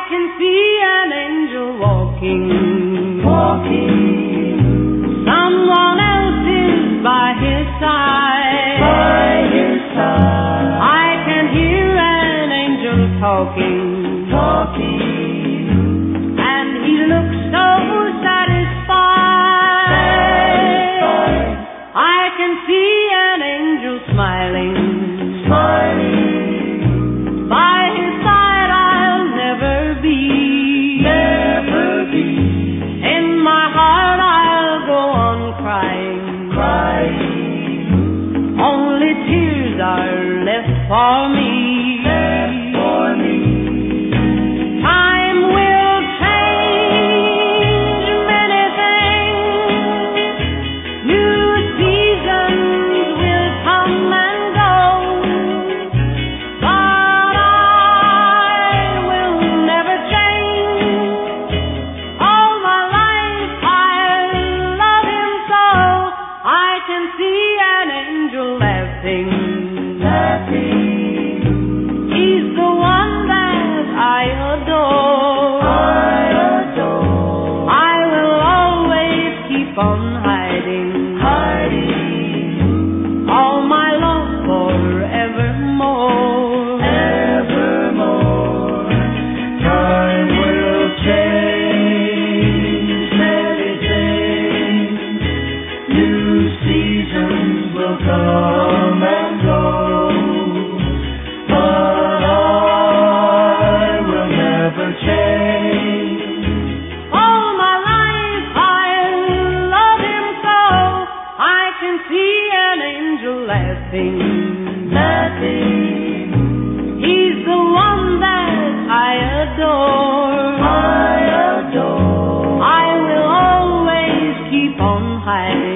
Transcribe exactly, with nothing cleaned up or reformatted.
can see an angel walking, walking. Someone else is by his side, by his side. I can hear an angel talking, talking. and he looks so satisfied. satisfied. I can see an angel smiling, smiling. By his side I'll never be, never be. In my heart I'll go on crying, crying. Only tears are left for me, left for me. Time will change many things, new seasons will come and go, but I will never change. All my life I'll love him so. I can see an angel laughing, laughing. He's the one that I adore. I adore. I will always keep on hiding, hiding. all my love forevermore. Evermore. Time will change many things. New seasons will come and go, but I will never change. All my life I'll love him so. I can see an angel laughing, Laughing. He's the one that I adore. I adore. I will always keep on hiding,